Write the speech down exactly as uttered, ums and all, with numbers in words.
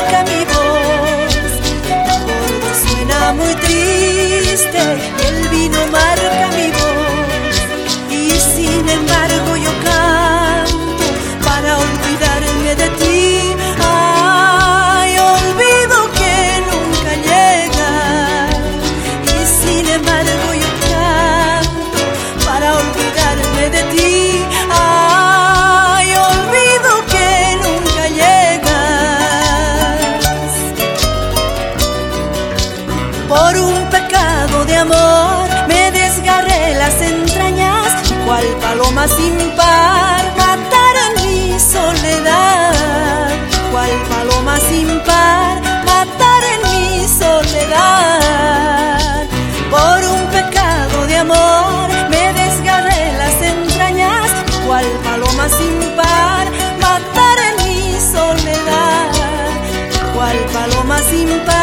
marca mi voz. El gordo suena muy triste y el vino marca mi voz. Y sin embargo yo canto para olvidarme de ti. Ay, olvido que nunca llega. Y sin embargo yo canto para olvidarme de ti. Ay, olvido que nunca llegas. Por un pecado de amor me desgarré las entrañas, cual paloma sin par mataron mi soledad. Cual paloma sin par mataron mi soledad. Por un pecado de amor me desgarré las entrañas, cual paloma sin par matar en mi soledad. Cual paloma sin par